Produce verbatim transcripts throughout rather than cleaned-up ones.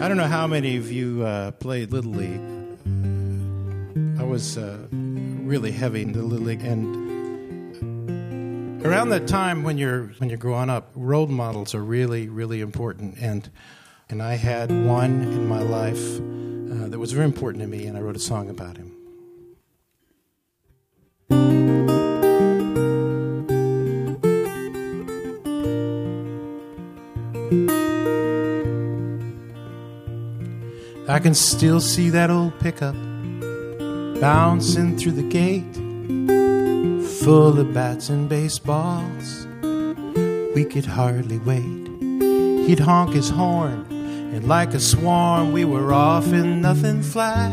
don't know how many of you uh, played Little League. I was uh, really heavy into Little League, and around that time when you're when you're growing up, role models are really, really important. And and I had one in my life uh, that was very important to me, and I wrote a song about him. I can still see that old pickup bouncing through the gate, full of bats and baseballs. We could hardly wait. He'd honk his horn, and like a swarm we were off in nothing flat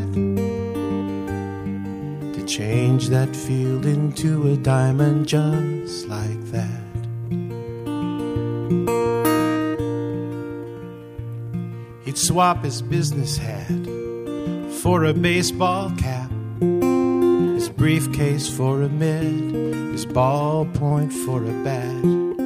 to change that field into a diamond just like that. He'd swap his business hat for a baseball cap, his briefcase for a mitt, his ballpoint for a bat.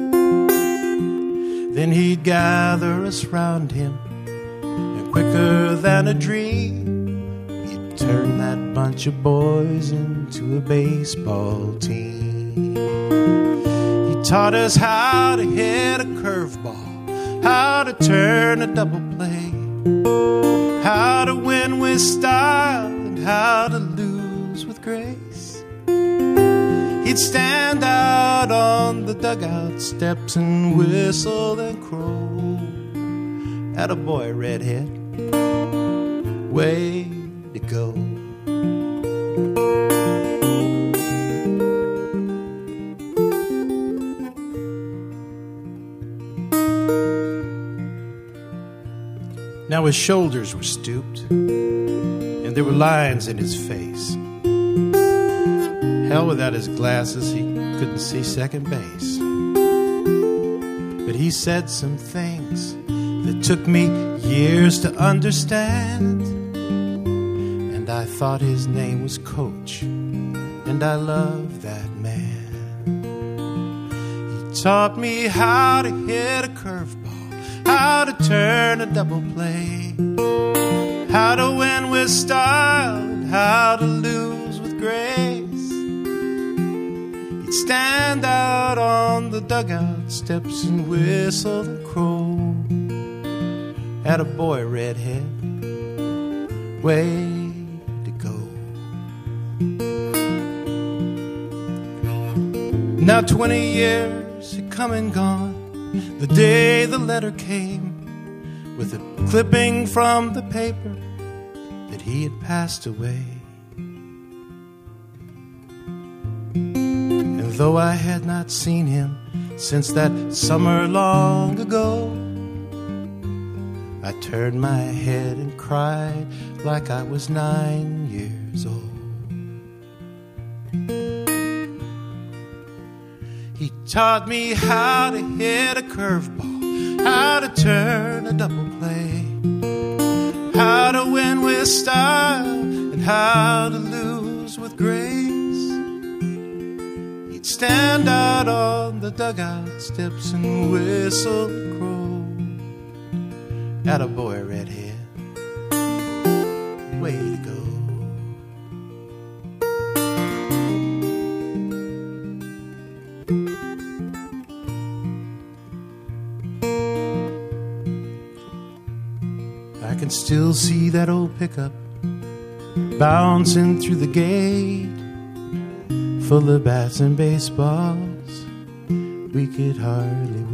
Then he'd gather us round him, and quicker than a dream, he'd turn that bunch of boys into a baseball team. He taught us how to hit a curveball, how to turn a double play, how to win with style and how to lose with grace. He'd stand out on the dugout steps and whistle and crow. Attaboy, redhead, way to go. Now his shoulders were stooped, and there were lines in his face. Hell, without his glasses, he couldn't see second base. But he said some things that took me years to understand, and I thought his name was Coach, and I loved that man. He taught me how to hit a curveball, how to turn a double play, how to win with style and how to lose with grace. He'd stand out on the dugout steps and whistle and crow. Attaboy, redhead, way to go. Now twenty years had come and gone, the day the letter came with a clipping from the paper that he had passed away. And though I had not seen him since that summer long ago, I turned my head and cried like I was nine years old. He taught me how to hit a curveball, how to turn a double play, how to win with style and how to lose with grace. He'd stand out on the dugout steps and whistle and crow. Attaboy, redhead, way to go. I can still see that old pickup bouncing through the gate, full of bats and baseballs. We could hardly